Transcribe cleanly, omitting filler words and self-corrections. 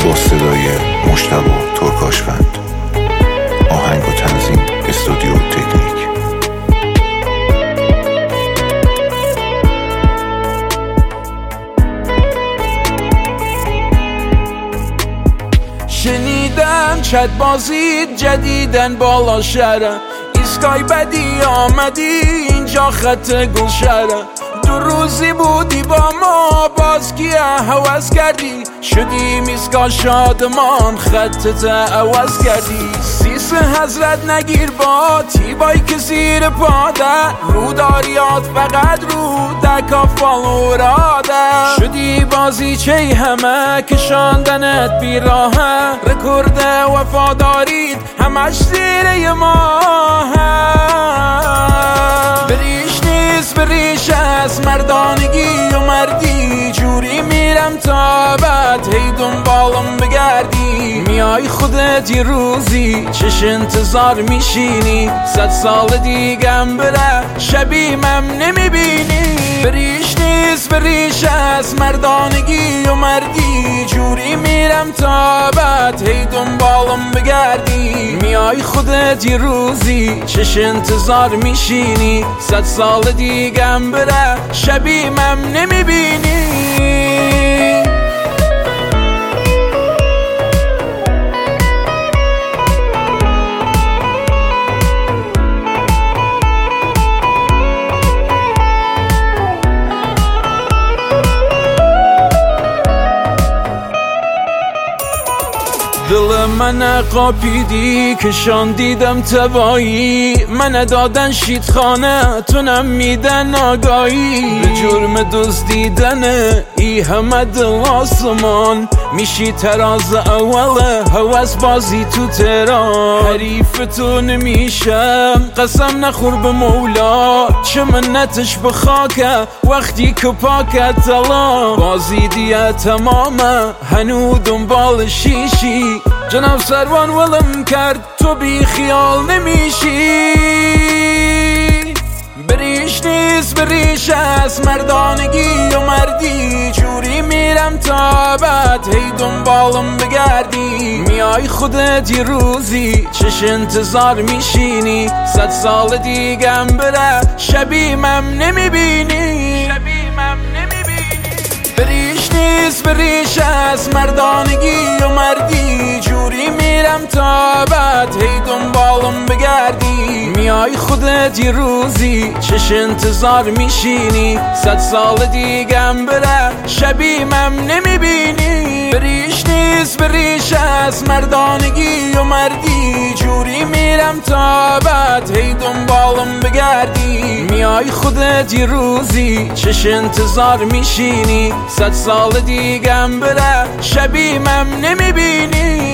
با صدای مجتبی ترکاشفند. آهنگ و تنظیم استودیو تکنیک. شنیدم چت بازی جدیدن بالا شهره، ایسکای بدی آمدی اینجا خط گلشهره. 2 روزی بودی با ما باز کیه هوس کردی، شدیم ایسکا شادمان خطت عوض کردی. سیس حضرت نگیر با تیبایی که زیر پاده، رو داریات فقط رو دکا فالوراده. شدی بازی چه همه کشاندنت بیراهه، رکورد وفادارید همش زیر ماهه. بریش نیست بریش از مردانگی و مردی، جوری میرم تا بعد هی دنبالم بگردی. میای خودت یه روزی چش انتظار میشینی، 100 سال دیگم بره شبیمم نمیبینی. بریش نیست بریش از مردانگی و مردی، جوری میرم تا بعد هی دنبالم بگردی. میای خودت یه روزی چش انتظار میشینی، 100 سال دیگم بره شبیمم نمیبینی. دل من قاپیدی کشان دیدم تبایی، من دادن شیطخانه تونم میدن آگاهی. به جرم دزدیدن ای همه دل آسمان، میشی تراز اول هوس بازی تو تهران. حریف تو نمیشم قسم نخور به مولا، چه منتش به خاکه وقتی که پاکت طلا. بازی دیگه تمامه هنو دنبال شیشی، جناب سروان ولم کرد تو بی خیال نمیشی. بریش نیست بریش از مردانگی و مردی، جوری میرم تا بعد هی دنبالم بگردی. میای خودت یه روزی چش انتظار میشینی، 100 سال دیگم بره شبیمم نمیبینی. بریش نیست بریش از مردانگی و مردی، جوری میرم تا بعد هی دنبالم بگردی. میای خودت یه روزی چش انتظار میشینی، 100 سال دیگم بره شبیمم نمیبینی. بریش نیست بریش از مردانگی و مردی، جوری میرم تا بعد هی دنبالم بگردی. میای خودت یه روزی چش انتظار میشینی، 100 سال دیگم بره شبیمم نمیبینی.